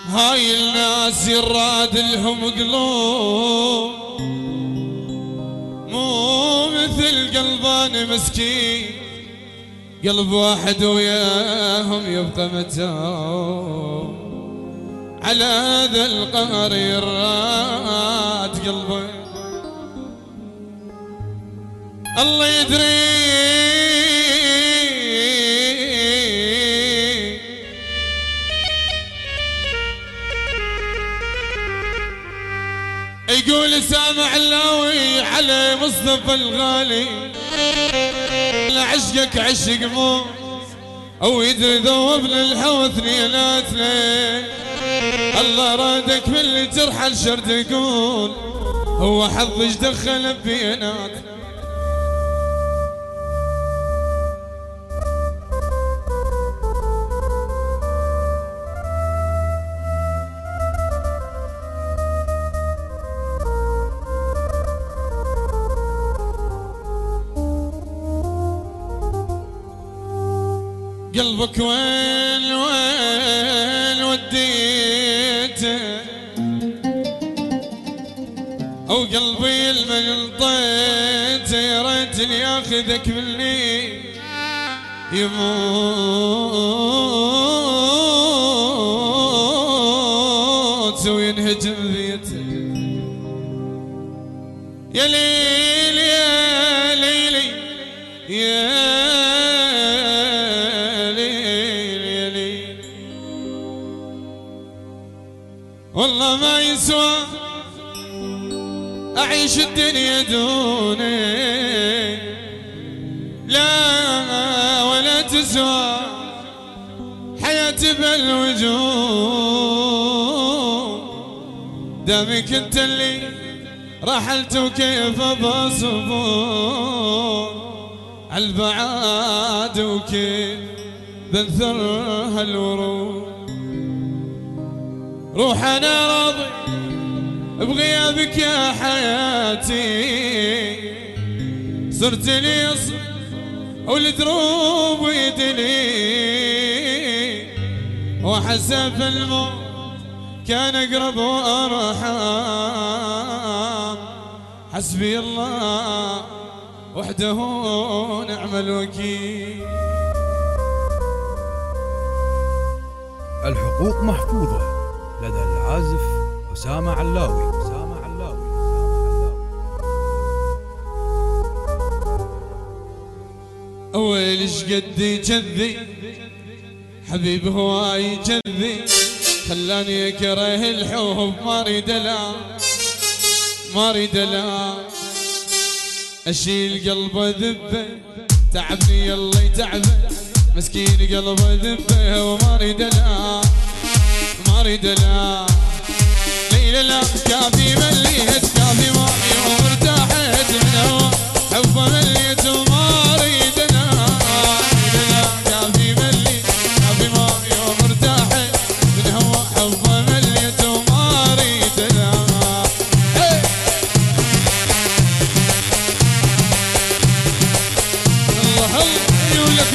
هاي الناس يراد لهم قلوب مو مثل قلبان مسكين، قلب واحد وياهم يبقى متوب. على هذا القهر يراد قلبه الله يدري. يقول سامع اللاوي على مصطفى الغالي لعشقك عشق مو او يدري ذوبنا الهوى اثنينات ليه. الله رادك من اللي ترحل شر تقول هو حظك دخل بينات. قلبك وين وين وديته او قلبي المن طيته يا ريتني ياخذك مني يموت وينهجم بيته. يا ليل يا ليلي يا والله ما يسوى أعيش الدنيا دوني، لا ولا تسوى حياتي بالوجود. دامك انت اللي رحلت وكيف بصبر عالبعاد وكيف بنثر هالورود. روح انا راضي بغيابك يا حياتي، صرت لي اصل والدروب يدلي وحسب الموت كان اقرب وارحم. حسبي الله وحده نعم الوكيل. الحقوق محفوظة لدى العازف أسامة علاوي. ويلش قدي جذي حبيب هواي جذي خلاني اكره الحب ما اريد لا ما اريد لا اشيل قلبه ذبه تعبني يلا يتعبه مسكين قلبه ذبه وما اريد لا ما اريد لا ليلى لا كافي مليت كافي ماي وارتاحت من هوا حبه مليت وما اريد لا ليلى لا كافي مليت كافي ماي وارتاحت من هوا حبه مليت وما اريد لا. الله الله يولك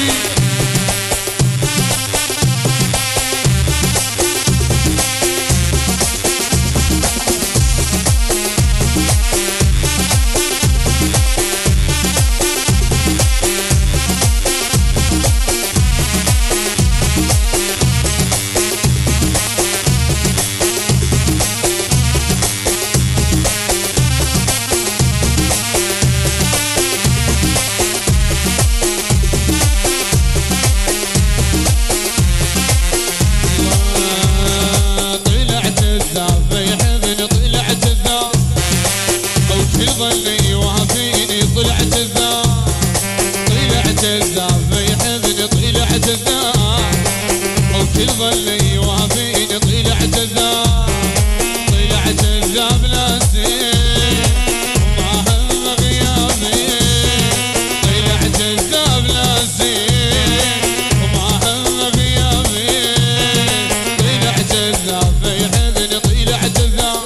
ظني وافيني طلعت الذاب طلعت الذاب يحبني طلعت الذاب وكل ظني وافيني طلعت الذاب طلعت الذاب لازم ما هم غيابي طلعت الذاب لازم وما هم غيابي طلعت الذاب يحبني طلعت الذاب.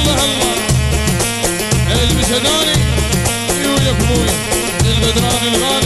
المسداني يقول لك ابوي البدران الغالي